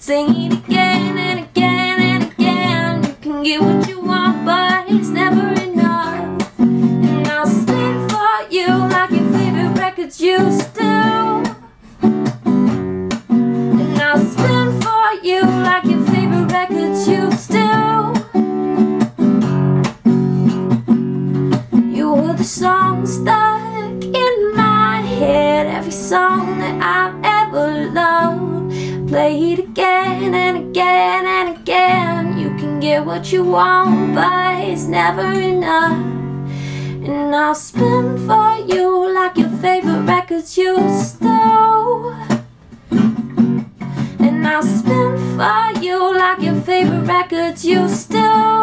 Sing it again and again and again. You can get what you want, but it's never enough. And I'll spin for you like your favorite records used to. And I'll spin for you like your favorite records used to. You were the song stuck in my head, every song that I've ever loved. Play it again and again and again. You can get what you want, but it's never enough. And I'll spin for you like your favorite records used to. And I'll spin for you like your favorite records used to.